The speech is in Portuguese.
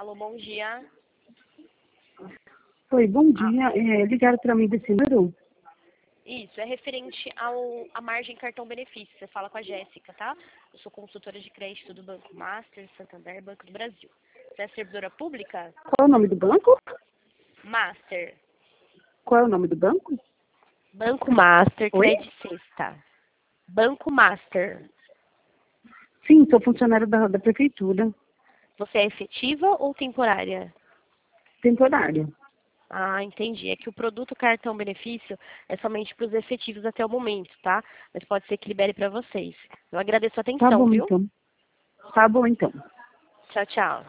Alô, bom dia. Oi, bom dia. Ligaram para mim desse número? Isso, é referente à margem cartão-benefício. Você fala com a Jéssica, tá? Eu sou consultora de crédito do Banco Master, Santander, Banco do Brasil. Você é servidora pública? Qual é o nome do banco? Master. Qual é o nome do banco? Banco Master, Oi? Credit Sexta. Banco Master. Sim, sou funcionário da prefeitura. Você é efetiva ou temporária? Temporário. Ah, entendi. É que o produto cartão-benefício é somente para os efetivos até o momento, tá? Mas pode ser que libere para vocês. Eu agradeço a Tá atenção, bom, viu? então. Tá bom, então. Tchau, tchau.